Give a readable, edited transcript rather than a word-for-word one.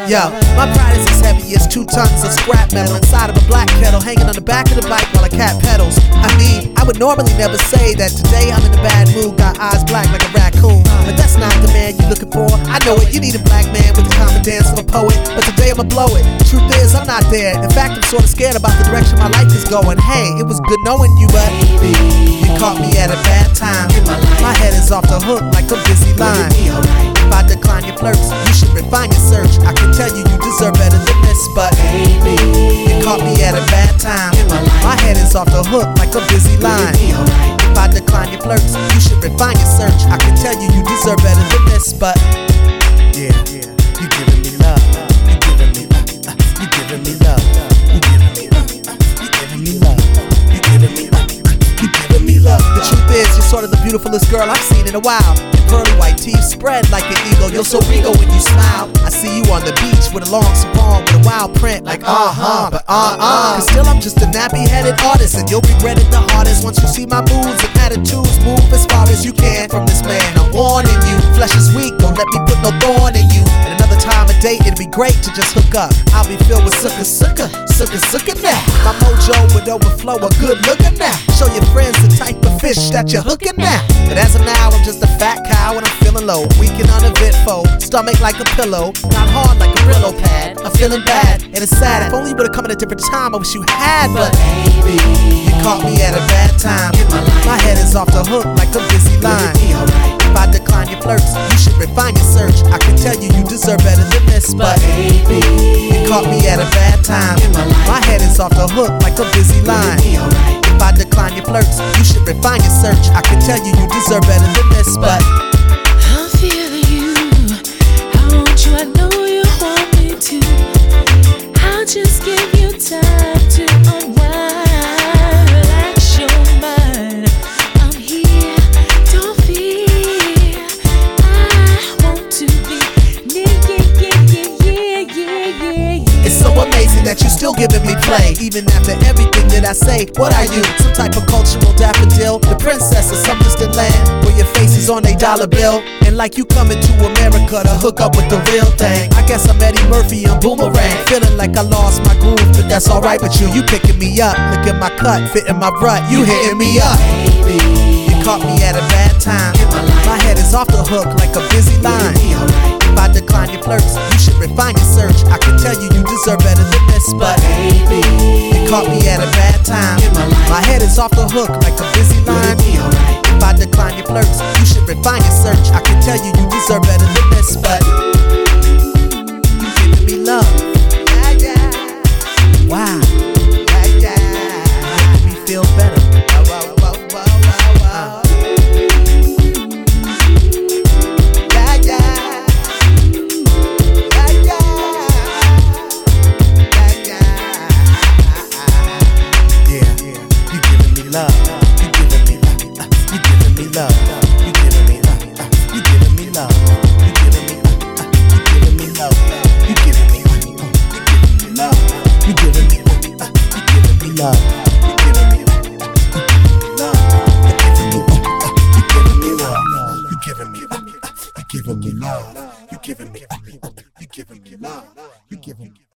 Yo, my pride is as heavy as 2 tons of scrap metal inside of a black kettle, hanging on the back of the bike while a cat pedals. I mean, I would normally never say that today I'm in a bad mood, got eyes black like a raccoon, but that's not the man you looking for. I know it, you need a black man with the common dance of a poet, but today I'ma blow it. Truth is, I'm not there. In fact, I'm sorta scared about the direction my life is going. Hey, it was good knowing you, but you caught me at a bad time. My head is off the hook like a busy line. If I decline your flirts, you should refine your search. I can tell you deserve better than this, but you caught me at a bad time. My head is off the hook like a busy line. If I decline your flirts, you should refine your search. I can tell you deserve better than this, but yeah, you giving me love. You giving me love. You giving me love. You giving me love. You giving me love. You giving me love. You giving me love. The truth is, you're sort of the beautifulest girl I've seen in a while. Your pearly white teeth spread like an eagle. You're so regal when you smile. I see you on the beach with a long sarong with a wild print like but Cause still I'm just a nappy-headed artist, and you'll regret it the hardest once you see my moves and attitudes move as far as you can from this man. I'm warning you, flesh is weak, don't let me put no thorn in you. And another time of date, it'd be great to just hook up. I'll be filled with sucker now. My mojo would overflow a good looking now. Show your friends the type of fish that you're hooking now. But as of now, I'm just a fat cow and I'm feeling low. Weakened on a Vitfo, stomach like a pillow, not hard like a Brillo pad. I'm feeling bad, and it's sad. If only you would've come at a different time, I wish you had. But baby, you caught me at a bad time. My head is off the hook like a busy line. If I decline your flirts, you should refine your search. I can tell you deserve better than this, but baby, you caught me at a bad time. My head is off the hook like a busy line. If I decline your flirts, you should refine your search. I can tell you deserve better than this, but I'm feeling you. I want you, I know you want me to. I'll just give you time to unwind, relax your mind. I'm here, don't fear. I want to be yeah. It's so amazing that you still giving me play, even after everything that I say. What are you, some type of cultural daffodil? The princess of some distant land where your face is on a dollar bill, and like you coming to America to hook up with the real thing. I guess I'm Eddie Murphy on Boomerang, feeling like I lost my groove, but that's alright with you. You picking me up, look at my cut, fitting my rut. You hitting me up, you caught me at a bad time. My head is off the hook like a busy line. If I decline your flirts, you should refine your search. I can tell you deserve better than this, but baby, you caught me at a bad time. My head is off the hook like a busy line. If I decline your flirts, you should refine your search. I can tell you deserve better than this, but you giving me love. Wow, making me feel better. Love, you giving me love, you giving me love, you giving me love, you giving me love, you giving me love, you giving me love, you giving me love, you giving me love, you giving me love, you giving me love, you giving me love, you giving me love, you giving me love, you giving me love, you giving me love.